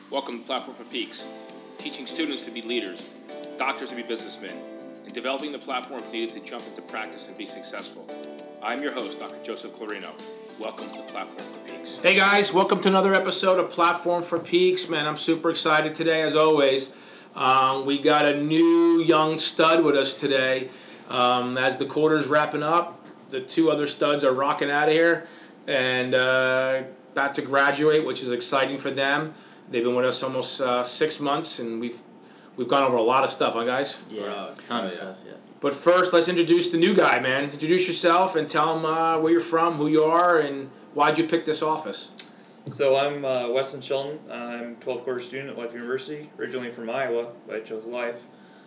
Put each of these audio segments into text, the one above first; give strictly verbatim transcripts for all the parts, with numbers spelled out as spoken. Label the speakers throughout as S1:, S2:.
S1: Welcome to Platform for Peaks, teaching students to be leaders, doctors to be businessmen, and developing the platforms needed to jump into practice and be successful. I'm your host, Doctor Joseph Clarino. Welcome to Platform for Peaks.
S2: Hey guys, welcome to another episode of Platform for Peaks. Man, I'm super excited today, as always. Um, we got a new young stud with us today. Um, as the quarter's wrapping up, the two other studs are rocking out of here and uh, about to graduate, which is exciting for them. They've been with us almost uh, six months, and we've we've gone over a lot of stuff, huh, guys?
S3: Yeah, a ton of stuff, yeah.
S2: But first, let's introduce the new guy, man. Introduce yourself and tell them uh, where you're from, who you are, and why'd you pick this office.
S4: So I'm uh, Weston Sheldon. I'm a twelfth quarter student at Life University, originally from Iowa, but I chose Life.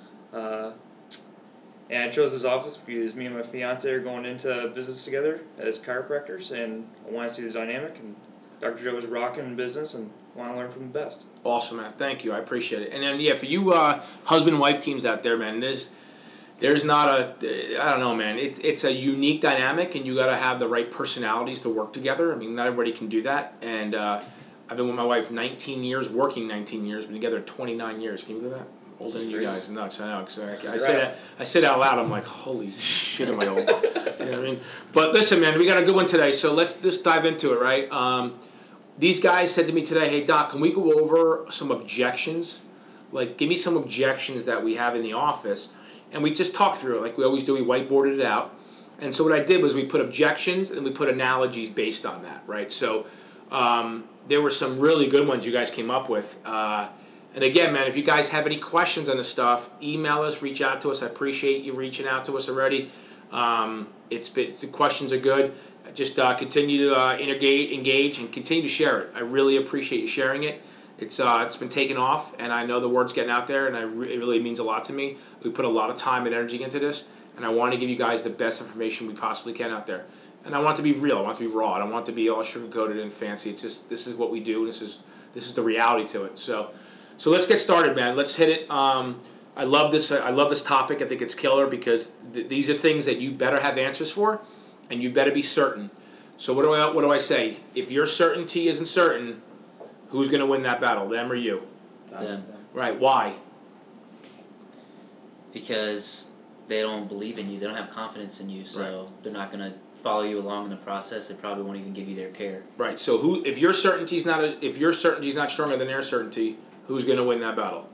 S4: Uh, and I chose this office because me and my fiance are going into business together as chiropractors, and I want to see the dynamic, and Doctor Joe is rocking in business, and want to learn from the best.
S2: Awesome, man. Thank you. I appreciate it. And then, yeah, for you uh, husband and wife teams out there, man, there's there's not a, I don't know, man. It's it's a unique dynamic, and you got to have the right personalities to work together. I mean, not everybody can do that. And uh, I've been with my wife nineteen years, working nineteen years, been together twenty-nine years. Can you believe that? Older than you guys. Nuts. I know. So I, I, say that, I say that out loud. I'm like, holy shit, am I old? You know what I mean? But listen, man, we got a good one today. So let's just dive into it, right? Um, These guys said to me today, hey, Doc, can we go over some objections? Like, give me some objections that we have in the office. And we just talked through it like we always do. We whiteboarded it out. And so what I did was we put objections and we put analogies based on that, right? So um, there were some really good ones you guys came up with. Uh, and again, man, if you guys have any questions on this stuff, email us, reach out to us. I appreciate you reaching out to us already. Um, it's, it's the questions are good. Just uh, continue to uh, engage, engage, and continue to share it. I really appreciate you sharing it. It's uh, it's been taken off, and I know the word's getting out there, and I re- it really means a lot to me. We put a lot of time and energy into this, and I want to give you guys the best information we possibly can out there. And I want it to be real. I want it to be raw. I don't want it to be all sugar-coated and fancy. It's just this is what we do. This is this is the reality to it. So, so let's get started, man. Let's hit it. Um, I love this. I love this topic. I think it's killer because th- these are things that you better have answers for. And you better be certain. So what do I what do I say? If your certainty isn't certain, who's going to win that battle, them or you?
S3: Them.
S2: Right. Why?
S3: Because they don't believe in you. They don't have confidence in you, so right. They're not going to follow you along in the process. They probably won't even give you their care.
S2: Right. So who? If your certainty's not a, if your certainty's not stronger than their certainty, who's going to win that battle?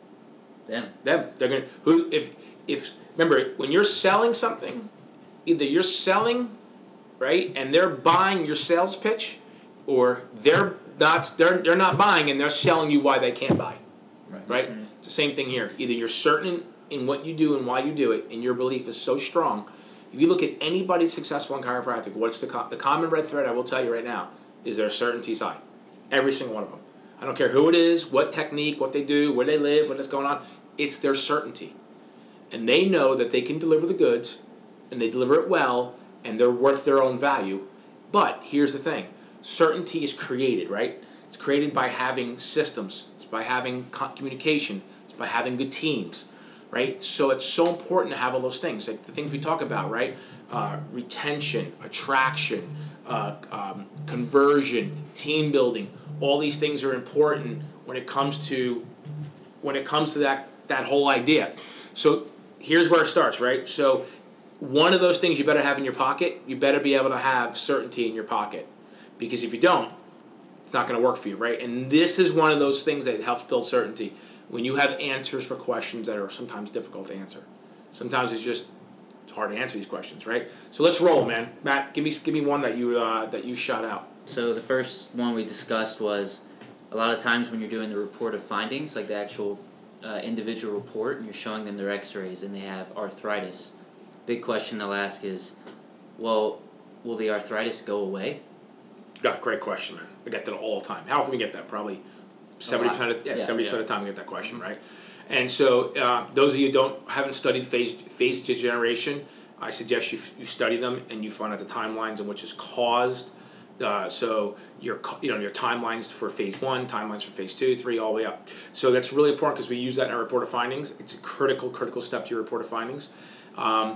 S3: Them.
S2: Them. They're going to who if if remember when you're selling something. Either you're selling, right, and they're buying your sales pitch, or they're not they're they're not buying and they're selling you why they can't buy. Right. Right? Mm-hmm. It's the same thing here. Either you're certain in what you do and why you do it, and your belief is so strong. If you look at anybody successful in chiropractic, what's the co- the common red thread? I will tell you right now is their certainty's high. Every single one of them. I don't care who it is, what technique, what they do, where they live, what is going on. It's their certainty, and they know that they can deliver the goods. And they deliver it well, and they're worth their own value. But here's the thing. Certainty is created, right? It's created by having systems. It's by having communication. It's by having good teams, right? So it's so important to have all those things. Like the things we talk about, right? Uh, retention, attraction, uh, um, conversion, team building. All these things are important when it comes to when it comes to that, that whole idea. So here's where it starts, right? So one of those things you better have in your pocket, you better be able to have certainty in your pocket. Because if you don't, it's not going to work for you, right? And this is one of those things that helps build certainty. When you have answers for questions that are sometimes difficult to answer. Sometimes it's just it's hard to answer these questions, right? So let's roll, man. Matt, give me give me one that you uh, that you shot out.
S3: So the first one we discussed was a lot of times when you're doing the report of findings, like the actual uh, individual report, and you're showing them their x-rays and they have arthritis. Big question they'll ask is, well, will the arthritis go away?
S2: Yeah, great question, man. I get that all the time. How often we get that? Probably seventy percent of yeah, yeah, seventy percent yeah. of the time we get that question, right? And so uh, those of you who don't haven't studied phase phase degeneration, I suggest you you study them and you find out the timelines in which is caused. Uh, so your you know your timelines for phase one, timelines for phase two, three, all the way up. So that's really important because we use that in our report of findings. It's a critical critical step to your report of findings. Um,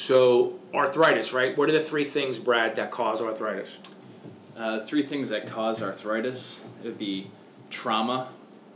S2: So arthritis, right? What are the three things, Brad, that cause arthritis?
S5: Uh, three things that cause arthritis. It would be trauma,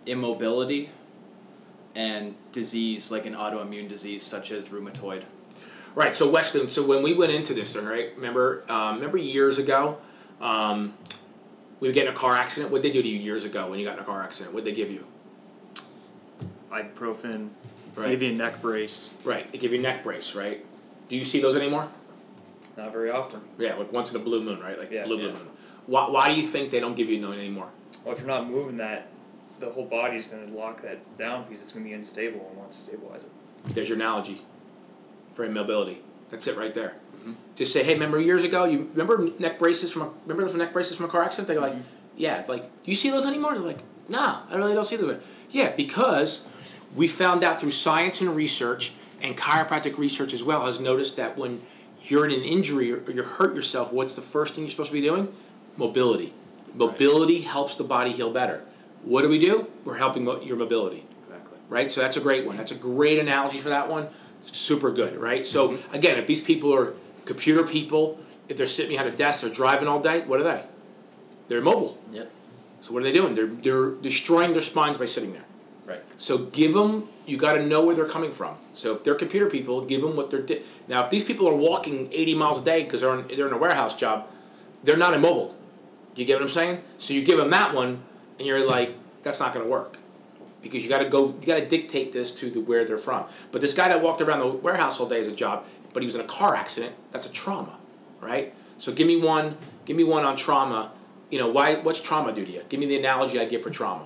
S5: immobility and disease like an autoimmune disease such as rheumatoid.
S2: Right. So Weston. So when we went into this thing, right? Remember, um, remember years ago, um, we would get in a car accident. What did they do to you years ago when you got in a car accident? What did they give you?
S5: Ibuprofen,
S2: Right.
S5: maybe a neck brace.
S2: Right. They give you a neck brace, right? Do you see those anymore?
S4: Not very often.
S2: Yeah, like once in a blue moon, right? Like
S4: Yeah.
S2: blue
S5: Yeah.
S2: moon. Why, why do you think they don't give you none anymore?
S4: Well, if you're not moving that, the whole body's going to lock that down because it's going to be unstable and wants to stabilize it.
S2: There's your analogy for immobility. That's it right there.
S5: Mm-hmm.
S2: Just say, hey, remember years ago? You remember neck braces from a, remember those neck braces from a car accident? They're like,
S5: Mm-hmm.
S2: yeah. It's like, do you see those anymore? They're like, no, I really don't see those. Yeah, because we found out through science and research and chiropractic research as well has noticed that when you're in an injury or you hurt yourself, what's the first thing you're supposed to be doing? Mobility. Mobility right. helps the body heal better. What do we do? We're helping mo- your mobility.
S5: Exactly.
S2: Right? So that's a great one. That's a great analogy for that one. Super good, right? So, mm-hmm. again, if these people are computer people, if they're sitting behind a desk, they're driving all day, what are they? They're immobile.
S3: Yep.
S2: So what are they doing? They're they're destroying their spines by sitting there.
S5: Right.
S2: So give them, you got to know where they're coming from. So if they're computer people, give them what they're... Di- now, if these people are walking eighty miles a day because they're, in, they're in a warehouse job, they're not immobile. You get what I'm saying? So you give them that one, and you're like, that's not going to work. Because you got to go, you got to dictate this to the where they're from. But this guy that walked around the warehouse all day is a job, but he was in a car accident. That's a trauma, right? So give me one, give me one on trauma. You know, why? What's trauma do to you? Give me the analogy I give for trauma.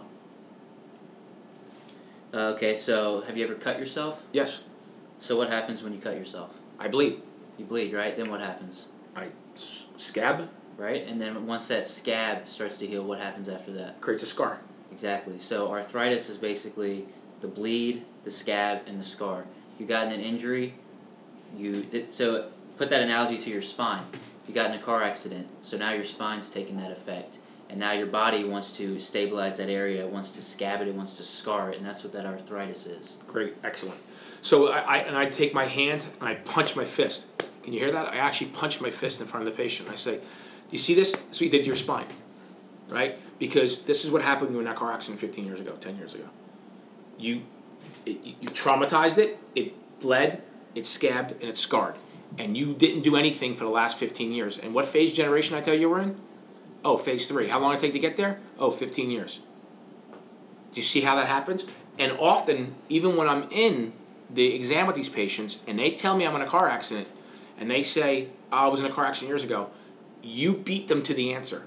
S3: Uh, okay, so have you ever cut yourself?
S2: Yes.
S3: So what happens when you cut yourself?
S2: I bleed.
S3: You bleed, right? Then what happens?
S2: I s- scab.
S3: Right, and then once that scab starts to heal, what happens after that?
S2: Creates a scar.
S3: Exactly. So arthritis is basically the bleed, the scab, and the scar. You got in an injury, you th- so put that analogy to your spine. You got in a car accident, so now your spine's taking that effect. And now your body wants to stabilize that area, it wants to scab it, it wants to scar it, and that's what that arthritis is.
S2: Great, excellent. So I, I and I take my hand and I punch my fist. Can you hear that? I actually punch my fist in front of the patient. I say, "Do you see this? That's what you did to your spine, right? Because this is what happened when you were in that car accident fifteen years ago, ten years ago. You, it, you traumatized it. It bled, it scabbed, and it scarred, and you didn't do anything for the last fifteen years. And what phase generation I tell you we're in? Oh, phase three. How long did it take to get there? Oh, fifteen years. Do you see how that happens? And often, even when I'm in the exam with these patients, and they tell me I'm in a car accident, and they say, oh, I was in a car accident years ago, you beat them to the answer.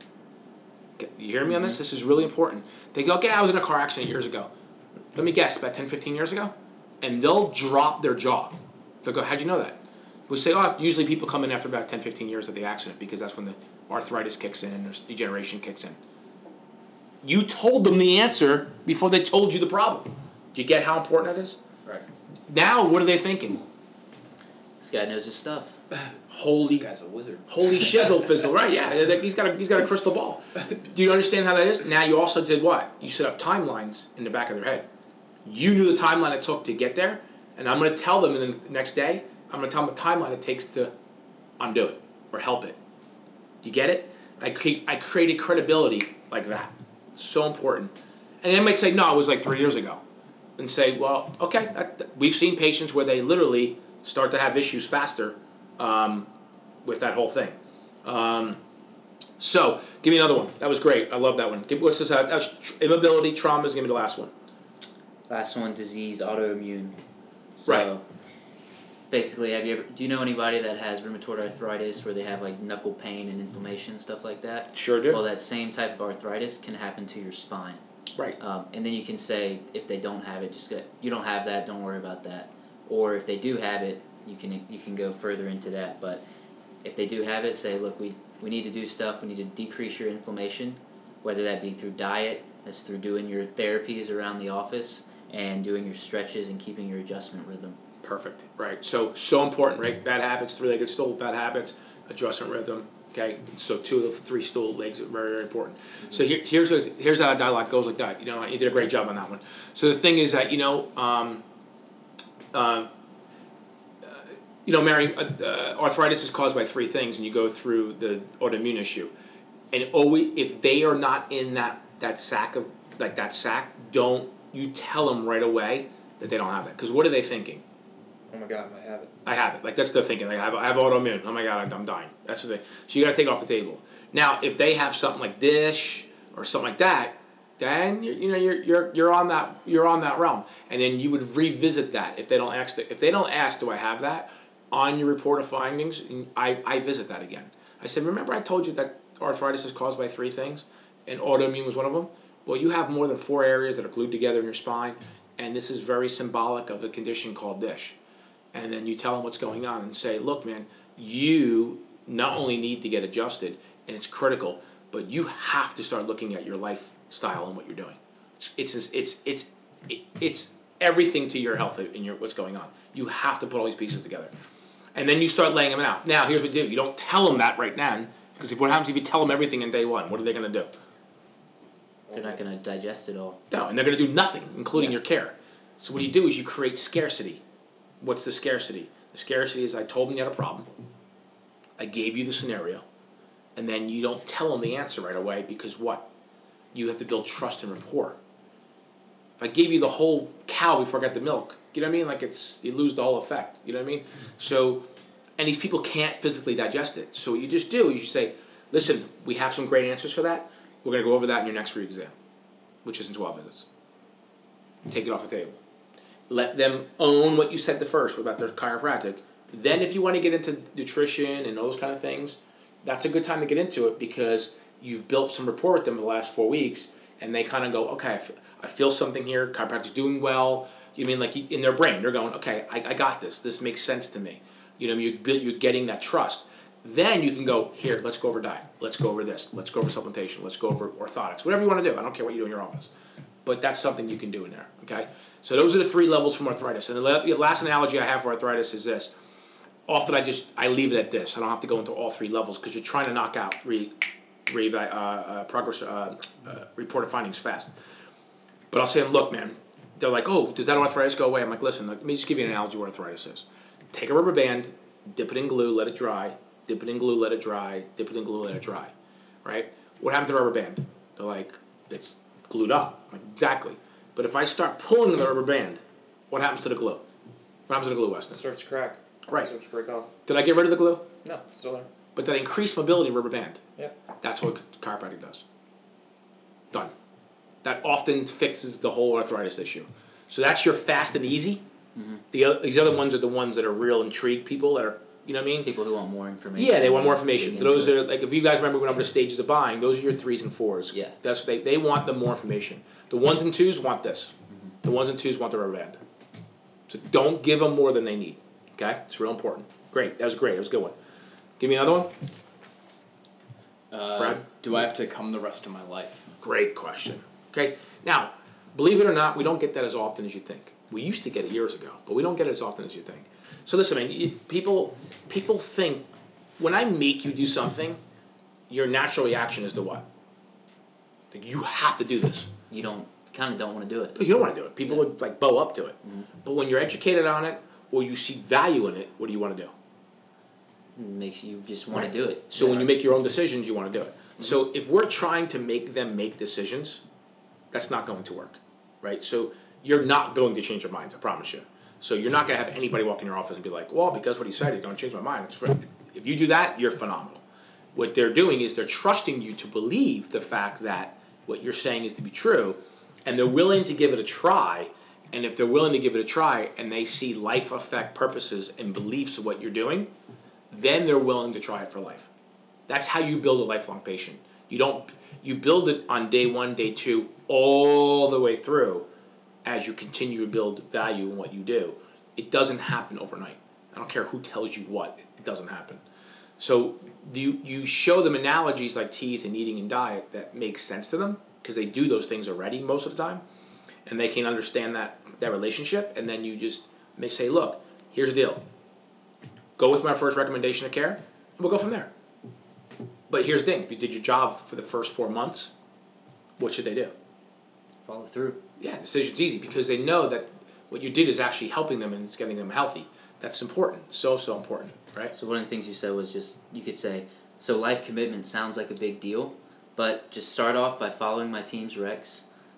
S2: You hear me on this? This is really important. They go, okay, I was in a car accident years ago. Let me guess, about ten, fifteen years ago? And they'll drop their jaw. They'll go, how'd you know that? We'll say, oh, usually people come in after about ten, fifteen years of the accident because that's when the arthritis kicks in and there's degeneration kicks in. You told them the answer before they told you the problem. Do you get how important that is?
S5: Right.
S2: Now, what are they thinking?
S3: This guy knows his stuff.
S2: Holy,
S5: This guy's a wizard.
S2: holy shizzle fizzle, right? Yeah, he's got a he's got a crystal ball. Do you understand how that is? Now you also did what? You set up timelines in the back of their head. You knew the timeline it took to get there, and I'm going to tell them in the next day. I'm going to tell them the timeline it takes to undo it or help it. You get it? I cre- I created credibility like that. So important. And they might say, no, it was like three years ago. And say, well, okay, that, that, we've seen patients where they literally start to have issues faster um, with that whole thing. Um, so, give me another one. That was great. I love that one. Give, what's this? Uh, that was tr- immobility, traumas. Give me the last one.
S3: Last one, disease, autoimmune. So,
S2: Right.
S3: Basically, have you ever? Do you know anybody that has rheumatoid arthritis where they have like knuckle pain and inflammation, stuff like that?
S2: Sure do.
S3: Well, that same type of arthritis can happen to your spine.
S2: Right.
S3: Um, and then you can say if they don't have it, just go, you don't have that, don't worry about that. Or if they do have it, you can you can go further into that. But if they do have it, say, look, we, we need to do stuff. We need to decrease your inflammation, whether that be through diet, that's through doing your therapies around the office, and doing your stretches and keeping your adjustment rhythm.
S2: Perfect. Right. So, so important, right? Bad habits, three-legged stool, bad habits, adjustment rhythm. Okay. So, two of the three stool legs are very, very important. So, here, here's what, here's how a dialogue goes like that. You know, you did a great job on that one. So, the thing is that, you know, um, uh, you know, Mary, uh, uh, arthritis is caused by three things, and you go through the autoimmune issue. And always, if they are not in that, that sack of like that sac, don't you tell them right away that they don't have that. Because what are they thinking?
S4: Oh my God, I have it.
S2: I have it. Like, that's their thinking. Like, I have, I have autoimmune. Oh my God, I'm dying. That's what they. So you got to take it off the table. Now, if they have something like dish or something like that, then you you know you're you're you're on that you're on that realm, and then you would revisit that if they don't ask. If they don't ask, do I have that on your report of findings? I I visit that again. I said, remember I told you that arthritis is caused by three things, and autoimmune was one of them. Well, you have more than four areas that are glued together in your spine, and this is very symbolic of a condition called dish. And then you tell them what's going on and say, look, man, you not only need to get adjusted, and it's critical, but you have to start looking at your lifestyle and what you're doing. It's it's it's it's it's everything to your health and your what's going on. You have to put all these pieces together, and then you start laying them out. Now, here's what you do: you don't tell them that right now, because what happens if you tell them everything in day one? What are they going to do?
S3: They're not going to digest it all.
S2: No, and they're going to do nothing, including
S3: Yeah.
S2: your care. So what you do is you create scarcity. What's the scarcity? The scarcity is I told them you had a problem. I gave you the scenario. And then you don't tell them the answer right away because what? You have to build trust and rapport. If I gave you the whole cow before I got the milk, you know what I mean? Like it's, you lose the whole effect. You know what I mean? So, and these people can't physically digest it. So what you just do is you say, listen, we have some great answers for that. We're going to go over that in your next re-exam, which is in twelve visits. Take it off the table. Let them own what you said the first about their chiropractic. Then if you want to get into nutrition and those kind of things, that's a good time to get into it because you've built some rapport with them the last four weeks and they kind of go, okay, I, f- I feel something here, chiropractic's doing well. You mean like in their brain, they're going, okay, I, I got this. This makes sense to me. You know, you build, you're getting that trust. Then you can go, here, let's go over diet. Let's go over this. Let's go over supplementation. Let's go over orthotics. Whatever you want to do. I don't care what you do in your office. But that's something you can do in there, okay? So those are the three levels from arthritis. And the last analogy I have for arthritis is this. Often I just, I leave it at this. I don't have to go into all three levels because you're trying to knock out re, re, uh, uh, progress, uh, uh, reported findings fast. But I'll say to them, look, man, they're like, oh, does that arthritis go away? I'm like, listen, let me just give you an analogy what arthritis is. Take a rubber band, dip it in glue, let it dry, dip it in glue, let it dry, dip it in glue, let it dry, right? What happened to the rubber band? They're like, it's glued up. I'm like, exactly. But if I start pulling the rubber band, what happens to the glue? What happens to the glue, Weston?
S4: It starts to crack.
S2: Right.
S4: It starts to break off.
S2: Did I get rid of the glue?
S4: No, it's still there.
S2: But that increased mobility rubber band.
S4: Yeah.
S2: That's what chiropractic does. Done. That often fixes the whole arthritis issue. So that's your fast and easy.
S3: Mm-hmm.
S2: The other, these other ones are the ones that are real intrigued people that are, you know what I mean?
S3: People who want more information.
S2: Yeah, they want more information.
S3: dig
S2: So those
S3: into
S2: are, like, if you guys remember when over the stages of buying, those are your threes and fours.
S3: Yeah.
S2: That's they they want the more information. The ones and twos want this.
S3: Mm-hmm.
S2: The ones and twos want the rubber band. So don't give them more than they need. Okay? It's real important. Great. That was great. That was a good one. Give me another one.
S5: Uh,
S2: Brad?
S5: Do I have to come the rest of my life?
S2: Great question. Okay? Now, believe it or not, we don't get that as often as you think. We used to get it years ago, but we don't get it as often as you think. So listen, man, you, people people think when I make you do something, your natural reaction is to what? Like, you have to do this.
S3: You don't kind of don't want to do it.
S2: You don't want to do it. People would like bow up to it.
S3: Mm-hmm.
S2: But when you're educated on it or you see value in it, what do you want to do?
S3: It makes you just want
S2: Right.
S3: to do it.
S2: So
S3: Yeah.
S2: when you make your own decisions, you want to do it. Mm-hmm. So if we're trying to make them make decisions, that's not going to work, right? So you're not going to change their minds, I promise you. So you're not going to have anybody walk in your office and be like, well, because what he said, he's going to change my mind. It's for, if you do that, you're phenomenal. What they're doing is they're trusting you to believe the fact that what you're saying is to be true, and they're willing to give it a try. And if they're willing to give it a try and they see life effect purposes and beliefs of what you're doing, then they're willing to try it for life. That's how you build a lifelong patient. You don't you build it on day one, day two, all the way through as you continue to build value in what you do. It doesn't happen overnight. I don't care who tells you what, it doesn't happen. So you you show them analogies like teeth and eating and diet that make sense to them because they do those things already most of the time, and they can understand that that relationship. And then you just may say, look, here's the deal. Go with my first recommendation of care, and we'll go from there. But here's the thing: if you did your job for the first four months, what should they do?
S3: Follow through.
S2: Yeah, decision's easy because they know that what you did is actually helping them and it's getting them healthy. That's important. So, so important, right?
S3: So one of the things you said was just, you could say, so life commitment sounds like a big deal, but just start off by following my team's recs,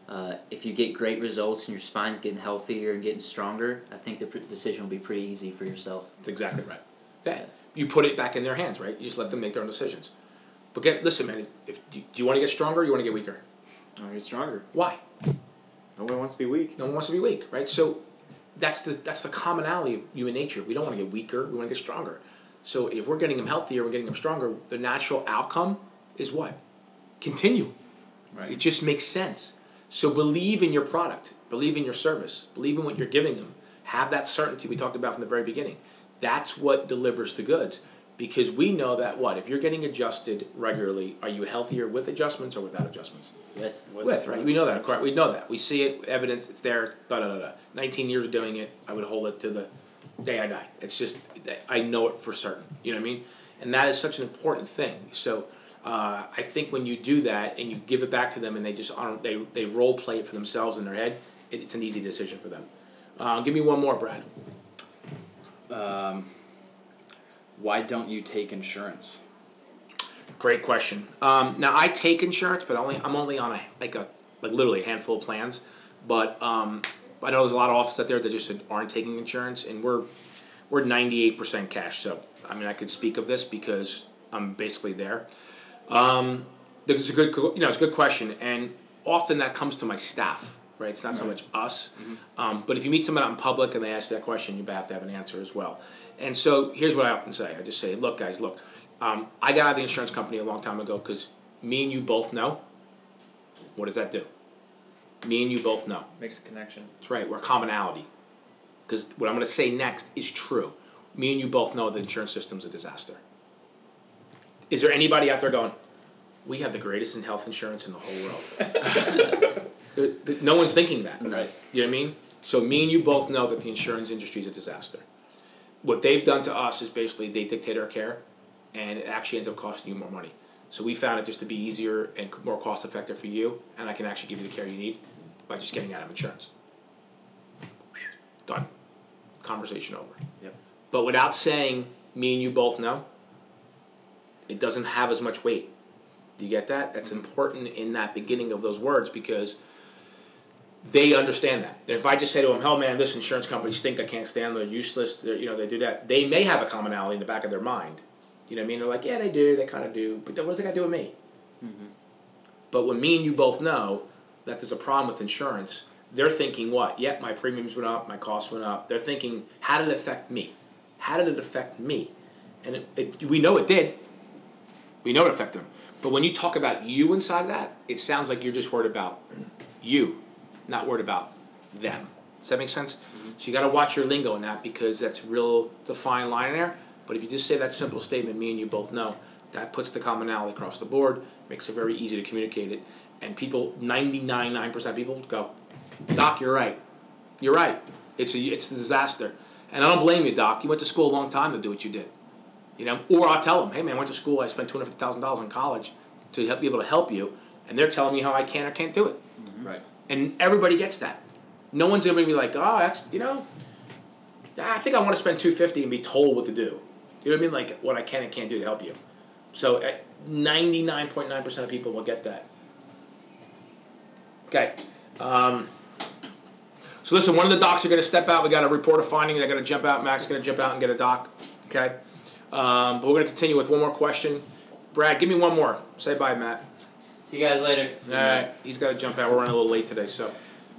S3: Uh, if you get great results and your spine's getting healthier and getting stronger, I think the pr- decision will be pretty easy for yourself.
S2: That's exactly right. Yeah. You put it back in their hands, right? You just let them make their own decisions. But get, listen, man, if do you want to get stronger or you want to get weaker?
S5: I want to get stronger.
S2: Why?
S5: No one wants to be weak.
S2: No one wants to be weak, right? So that's the that's the commonality of human nature. We don't want to get weaker. We want to get stronger. So if we're getting them healthier, we're getting them stronger, the natural outcome is what? Continue.
S5: Right.
S2: It just makes sense. So believe in your product. Believe in your service. Believe in what you're giving them. Have that certainty we talked about from the very beginning. That's what delivers the goods. Because we know that what? If you're getting adjusted regularly, are you healthier with adjustments or without adjustments?
S3: With.
S2: With, with right? We know that, correct? We know that. We see it, evidence, it's there, da da da da. nineteen years of doing it, I would hold it to the day I die. It's just, I know it for certain. You know what I mean? And that is such an important thing. So uh, I think when you do that and you give it back to them and they just they they role play it for themselves in their head, it, it's an easy decision for them. Uh, give me one more, Brad.
S5: Um, why don't you take insurance?
S2: Great question. Um, now I take insurance, but only I'm only on a like a like literally a handful of plans. But um, I know there's a lot of offices out there that just aren't taking insurance, and we're we're ninety-eight percent cash. So I mean, I could speak of this because I'm basically there. Um, it's a good you know it's a good question, and often that comes to my staff. Right, it's not right. so much us. Mm-hmm. Um, but if you meet someone out in public and they ask that question, you have to have an answer as well. And so here's what I often say. I just say, look, guys, look, um, I got out of the insurance company a long time ago because me and you both know. What does that do? Me and you both know.
S4: Makes a connection.
S2: That's right. We're commonality. Because what I'm going to say next is true. Me and you both know the insurance system's a disaster. Is there anybody out there going, we have the greatest in health insurance in the whole world? No one's thinking that, right? You know what I mean? So me and you both know that the insurance industry is a disaster. What they've done to us is basically they dictate our care, and it actually ends up costing you more money. So we found it just to be easier and more cost effective for you, and I can actually give you the care you need by just getting out of insurance. Done. Conversation over.
S5: Yep.
S2: But without saying me and you both know, it doesn't have as much weight. Do you get that? That's important in that beginning of those words because they understand that. And if I just say to them, "Hell, man, this insurance company stink. I can't stand them. They're useless. They're, you know, they do that." They may have a commonality in the back of their mind. You know what I mean? They're like, "Yeah, they do. They kind of do. But what does that got to do with me?" Mm-hmm. But when me and you both know that there's a problem with insurance, they're thinking, "What? Yep, my premiums went up. My costs went up." They're thinking, "How did it affect me? How did it affect me?" And it, it, we know it did. We know it affected them. But when you talk about you inside of that, it sounds like you're just worried about you. Not worried about them. Does that make sense? Mm-hmm. So you got to watch your lingo in that because that's real, it's a fine line there. But if you just say that simple statement, me and you both know, that puts the commonality across the board, makes it very easy to communicate it. And people, ninety-nine point nine percent of people go, "Doc, you're right. You're right. It's a, it's a disaster." And I don't blame you, Doc. You went to school a long time to do what you did. You know, or I'll tell them, "Hey, man, I went to school. I spent two hundred fifty thousand dollars in college to help, be able to help you." And they're telling me how I can or can't do it.
S5: Mm-hmm. Right.
S2: And everybody gets that. No one's going to be like, "Oh, that's, you know, I think I want to spend two hundred fifty dollars and be told what to do." You know what I mean? Like, what I can and can't do to help you. So uh, ninety-nine point nine percent of people will get that. Okay. Um, so listen, one of the docs are going to step out. We got a report of finding. They're going to jump out. Max is going to jump out and get a doc. Okay. Um, but we're going to continue with one more question. Brad, give me one more. Say bye, Matt.
S3: See you guys later.
S2: All right. He's got to jump out. We're running a little late today, so.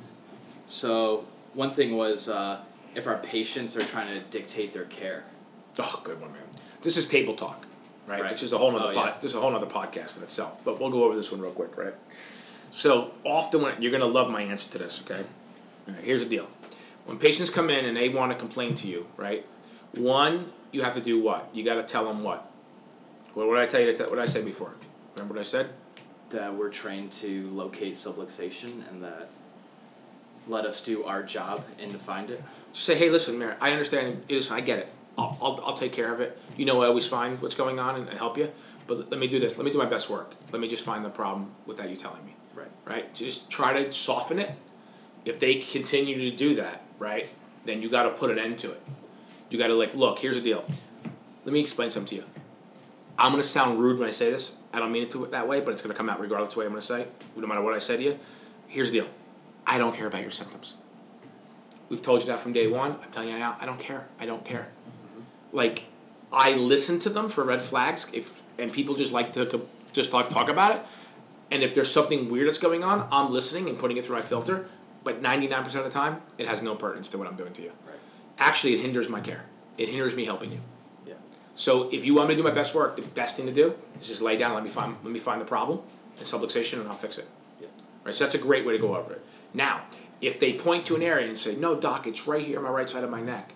S5: So one thing was uh, if our patients are trying to dictate their care.
S2: Oh, good one, man. This is table talk, right?
S5: Right.
S2: Which is a whole other
S5: Oh,
S2: pod,
S5: yeah.
S2: this is a whole other podcast in itself. But we'll go over this one real quick, right? So often when you're gonna love my answer to this, okay? All right, here's the deal. When patients come in and they want to complain to you, right? One, you have to do what? You got to tell them what? What did I tell you? What did I say before? Remember what I said?
S5: That we're trained to locate subluxation and that let us do our job and to find it.
S2: Just say, "Hey, listen, Mary, I understand. Listen, I get it. I'll, I'll, I'll take care of it. You know, I always find what's going on and, and help you. But let me do this. Let me do my best work. Let me just find the problem without you telling me."
S5: Right.
S2: Right? Just try to soften it. If they continue to do that, right, then you got to put an end to it. You got to, like, look, here's the deal. Let me explain something to you. I'm going to sound rude when I say this. I don't mean it to that way, but it's going to come out regardless of the way I'm going to say it, no matter what I say to you. here's the deal. I don't care about your symptoms. We've told you that from day one. I'm telling you now, I don't care. I don't care. Mm-hmm. Like, I listen to them for red flags, if and people just like to just talk, talk about it. And if there's something weird that's going on, I'm listening and putting it through my filter. But ninety-nine percent of the time, it has no pertinence to what I'm doing to you.
S5: Right.
S2: Actually, it hinders my care. It hinders me helping you.
S5: Yeah.
S2: So if you want me to do my best work, the best thing to do is just lay down, let me find let me find the problem and subluxation, and I'll fix it.
S5: Yeah.
S2: Right. So that's a great way to go over it. Now, if they point to an area and say, "No, doc, it's right here on my right side of my neck,"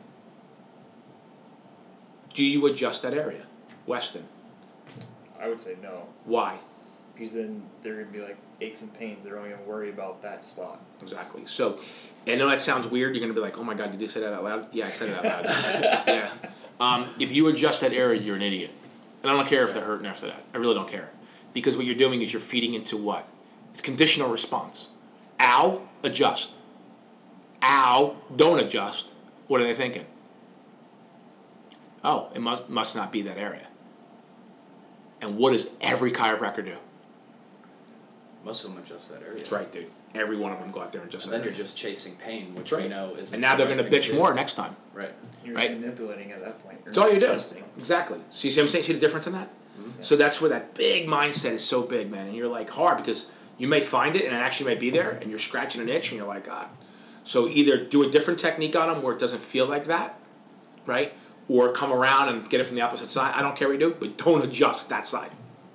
S2: do you adjust that area, Weston?
S4: I would say no.
S2: Why?
S4: Because then they're going to be like aches and pains. They're only going to worry about that spot.
S2: Exactly. So, I know that sounds weird. You're going to be like, "Oh my God, did you say that out loud?" Yeah, I said it out loud. Yeah. Um, if you adjust that area, you're an idiot. And I don't care if they're hurting after that. I really don't care. Because what you're doing is you're feeding into what? It's conditional response. Ow, adjust. Ow, don't adjust. What are they thinking? Oh, it must must not be that area. And what does every chiropractor do?
S5: Most of them adjust that area.
S2: That's right, dude. Every one of them go out there and just.
S5: And then you're just chasing pain, which
S2: That's right.
S5: we know is.
S2: And now they're going to bitch more next time.
S5: Right.
S4: You're
S2: Right.
S4: just manipulating at that point. You're
S2: That's all
S4: not
S2: you're doing.
S4: adjusting.
S2: Exactly. So you see what I'm saying? See the difference in that?
S5: Mm-hmm.
S2: So that's where that big mindset is so big, man. And you're like hard because you may find it and it actually may be there and you're scratching an itch and you're like, God. So either do a different technique on them where it doesn't feel like that, right? Or come around and get it from the opposite side. I don't care what you do, but don't adjust that side.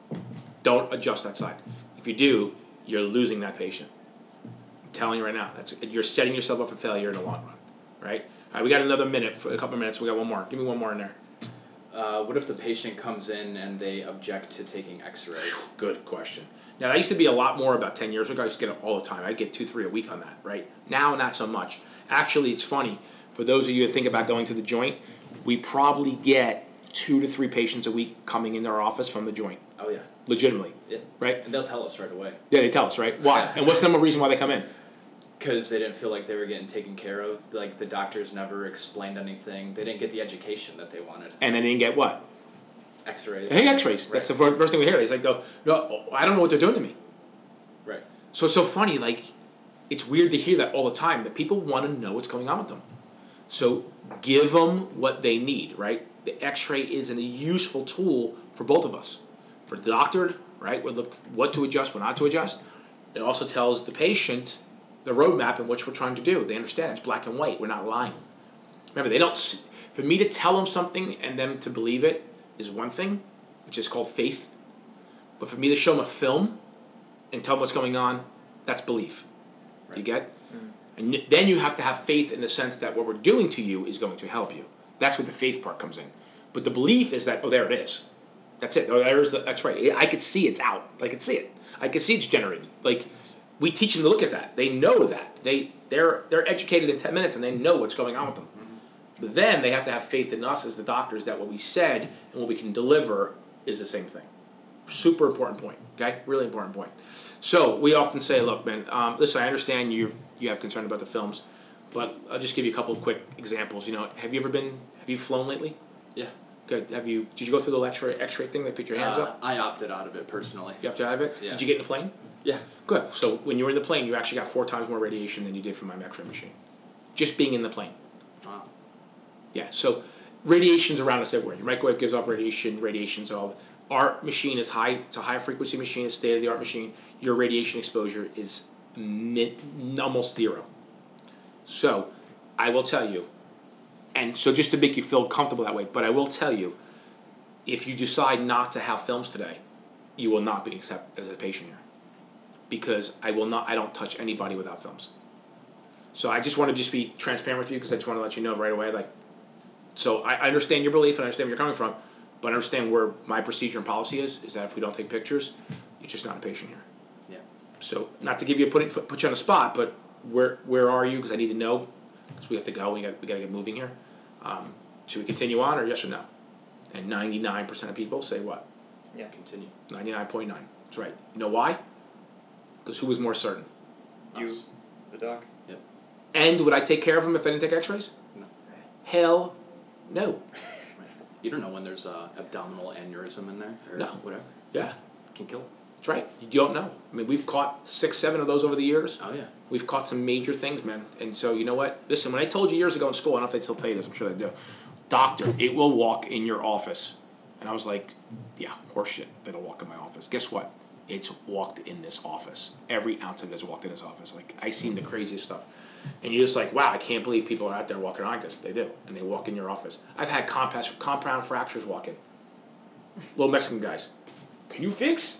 S2: Don't adjust that side. If you do, you're losing that patient. I'm telling you right now, that's you're setting yourself up for failure in the long run, right? All right, we got another minute, for a couple of minutes. We got one more. Give me one more in there.
S5: Uh, what if the patient comes in and they object to taking x-rays?
S2: Good question. Now, that used to be a lot more about ten years ago. I used to get it all the time. I'd get two, three a week on that, right? Now, not so much. Actually, it's funny. For those of you who think about going to the joint, we probably get two to three patients a week coming into our office from the joint.
S5: Oh, yeah.
S2: Legitimately.
S5: Yeah.
S2: Right?
S5: And they'll tell us right away.
S2: Yeah, they tell us, right? Why? And what's the number reason why they come in?
S5: Because they didn't feel like they were getting taken care of. Like, the doctors never explained anything. They didn't get the education that they wanted.
S2: And they didn't get what?
S5: X-rays.
S2: Hey, x-rays. That's the fir- first thing we hear. He's like, no, no, I don't know what they're doing to me.
S5: Right.
S2: So it's so funny, like, it's weird to hear that all the time, that people want to know what's going on with them. So give them what they need, right? The x-ray is a useful tool for both of us. For the doctor, right, what, look, what to adjust, what not to adjust. It also tells the patient the roadmap in which we're trying to do. They understand it's black and white. We're not lying. Remember, they don't. For me to tell them something and them to believe it is one thing, which is called faith. But for me to show them a film and tell them what's going on, that's belief. Right. You get? Mm. And then you have to have faith in the sense that what we're doing to you is going to help you. That's where the faith part comes in. But the belief is that, oh, there it is. That's it. Oh, there's the, that's right. I could see it's out. I could see it. I could see it's generated. Like, we teach them to look at that. They know that. They, they're, they're educated in ten minutes and they know what's going on with them. Mm-hmm. But then they have to have faith in us as the doctors that what we said and what we can deliver is the same thing. Super important point. Okay? Really important point. So we often say, look, man, um, listen, I understand you you have concern about the films, but I'll just give you a couple of quick examples. You know, have you ever been, have you flown lately?
S5: Yeah.
S2: Good. Have you, did you go through the X-ray, X-ray thing? They put your hands
S5: uh,
S2: up?
S5: I opted out of it personally.
S2: You opted out of it?
S5: Yeah.
S2: Did you get in the plane?
S5: Yeah.
S2: Good. So when you were in the plane, you actually got four times more radiation than you did from my X-ray machine. Just being in the plane.
S5: Wow.
S2: Yeah. So radiation's around us everywhere. Your microwave gives off radiation. Radiation's all. Our machine is high. It's a high frequency machine. It's a state of the art machine. Your radiation exposure is mid, almost zero. So I will tell you, and so just to make you feel comfortable that way, but I will tell you, if you decide not to have films today, you will not be accepted as a patient here. Because I will not, I don't touch anybody without films. So I just want to just be transparent with you because I just want to let you know right away. Like, so I, I understand your belief and I understand where you're coming from, but I understand where my procedure and policy is, is that if we don't take pictures, you're just not a patient here.
S5: Yeah.
S2: So not to give you, put, put, put you on the spot, but where where are you? Because I need to know. Because we have to go. We got we got to get moving here. Um, should we continue on or yes or no? And ninety-nine percent of people say what?
S5: Yeah. Continue.
S2: ninety-nine point nine. That's right. You know why? Because who was more certain?
S4: You,
S5: Us.
S4: the doc.
S5: Yep.
S2: And would I take care of them if I didn't take x-rays?
S5: No.
S2: Hell no.
S5: Right. You don't know when there's a abdominal aneurysm in there or
S2: No.
S5: whatever.
S2: Yeah.
S5: Can kill.
S2: That's right. You don't know. I mean, we've caught six, seven of those over the years.
S5: Oh, yeah.
S2: We've caught some major things, man. And so, you know what? Listen, when I told you years ago in school, I don't know if they still tell you this, I'm sure they do. Doctor, it will walk in your office. And I was like, yeah, horseshit. It'll walk in my office. Guess what? It's walked in this office. Every ounce of it has walked in this office. Like, I seen the craziest stuff. And you're just like, wow, I can't believe people are out there walking around like this. They do. And they walk in your office. I've had compound, compound fractures walk in. Little Mexican guys. Can you fix?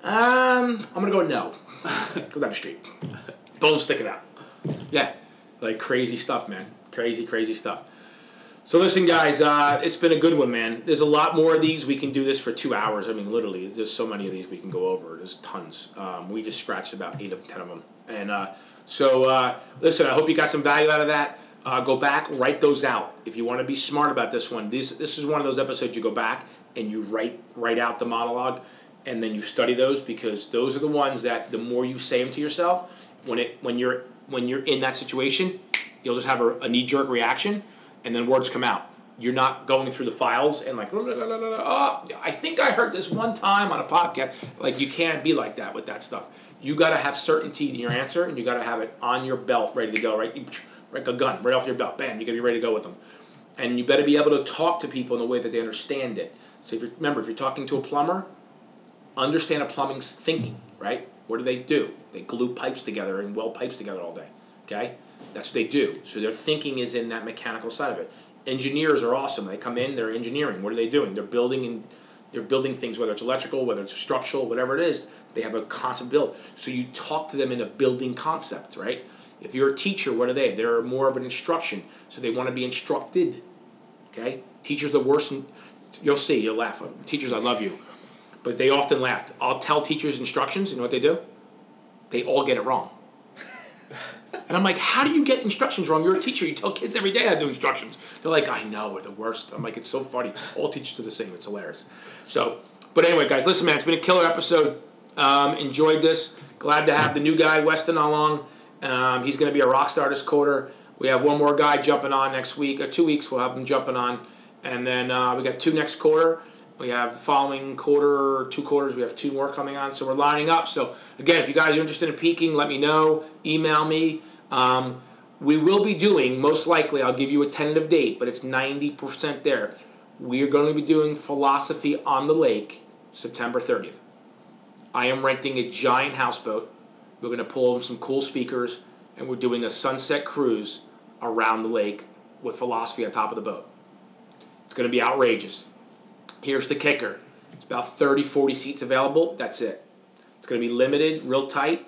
S2: Um, I'm going to go no. Go down the street. Bone sticking out. Yeah. Like crazy stuff, man. Crazy, crazy stuff. So listen, guys, uh, it's been a good one, man. There's a lot more of these. We can do this for two hours. I mean, literally, there's so many of these we can go over. There's tons. Um, we just scratched about eight of ten of them. And uh, so, uh, listen, I hope you got some value out of that. Uh, go back, write those out. If you want to be smart about this one, this this is one of those episodes you go back and you write write out the monologue, and then you study those, because those are the ones that the more you say them to yourself, when it when you're when you're in that situation, you'll just have a, a knee-jerk reaction. And then words come out. You're not going through the files and like, oh, I think I heard this one time on a podcast. Like, you can't be like that with that stuff. You got to have certainty in your answer, and you got to have it on your belt, ready to go, right? Like a gun, right off your belt. Bam, you got to be ready to go with them. And you better be able to talk to people in a way that they understand it. So if you remember, if you're talking to a plumber, understand a plumbing's thinking, right? What do they do? They glue pipes together and weld pipes together all day, okay? That's what they do. So their thinking is in that mechanical side of it. Engineers are awesome. They come in, they're engineering. What are they doing? They're building and they're building things, whether it's electrical, whether it's structural, whatever it is. They have a concept build. So you talk to them in a building concept, right? If you're a teacher, what are they? They're more of an instruction. So they want to be instructed. Okay? Teachers the worst. In, you'll see. You'll laugh. Teachers, I love you. But they often laugh. I'll tell teachers instructions. You know what they do? They all get it wrong. And I'm like, how do you get instructions wrong? You're a teacher. You tell kids every day how to do instructions. They're like, I know, we're the worst. I'm like, it's so funny. All teachers are the same. It's hilarious. So, but anyway, guys, listen, man, it's been a killer episode. Um, enjoyed this. Glad to have the new guy, Weston, along. Um, he's going to be a rock star this quarter. We have one more guy jumping on next week. Or two weeks, we'll have him jumping on. And then uh, we got two next quarter. We have the following quarter, two quarters, we have two more coming on. So we're lining up. So, again, if you guys are interested in peaking, let me know. Email me. Um, we will be doing, most likely, I'll give you a tentative date, but it's ninety percent there. We are going to be doing Philosophy on the Lake September thirtieth. I am renting a giant houseboat. We're going to pull in some cool speakers, and we're doing a sunset cruise around the lake with philosophy on top of the boat. It's going to be outrageous. Here's the kicker. It's about thirty, forty seats available. That's it. It's going to be limited, real tight.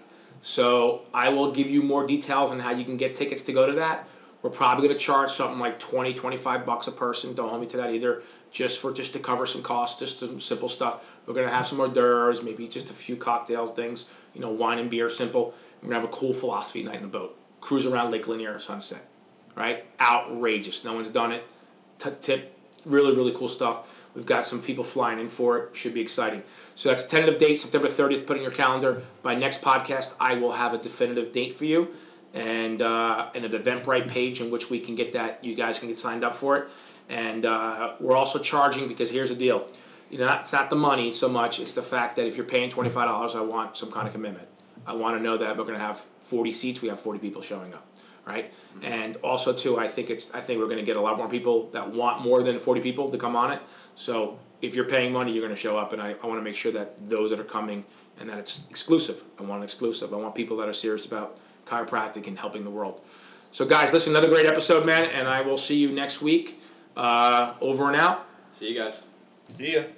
S2: So I will give you more details on how you can get tickets to go to that. We're probably going to charge something like twenty, twenty-five bucks a person. Don't hold me to that either. Just for just to cover some costs, just some simple stuff. We're going to have some hors d'oeuvres, maybe just a few cocktails, things, you know, wine and beer, simple. We're going to have a cool philosophy night in the boat. Cruise around Lake Lanier sunset. Right? Outrageous. No one's done it. T- tip. Really, really cool stuff. We've got some people flying in for it. Should be exciting. So that's a tentative date, September thirtieth. Put in your calendar. By next podcast, I will have a definitive date for you, and uh, and an Eventbrite page in which we can get that. You guys can get signed up for it. And uh, we're also charging, because here's the deal. You know, it's not the money so much. It's the fact that if you're paying twenty-five dollars, I want some kind of commitment. I want to know that we're going to have forty seats. We have forty people showing up. Right? Mm-hmm. And also, too, I think it's. I think we're going to get a lot more people that want more than forty people to come on it. So if you're paying money, you're going to show up, and I, I want to make sure that those that are coming, and that it's exclusive. I want it exclusive. I want people that are serious about chiropractic and helping the world. So, guys, listen, another great episode, man, and I will see you next week. Uh, over and out.
S5: See you guys.
S4: See ya.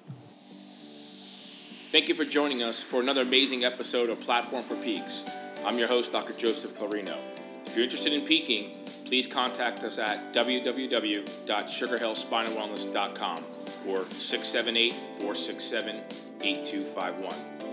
S1: Thank you for joining us for another amazing episode of Platform for Peaks. I'm your host, Doctor Joseph Clarino. If you're interested in peaking, please contact us at w w w dot sugar hill spine and wellness dot com or six seven eight, four six seven, eight two five one.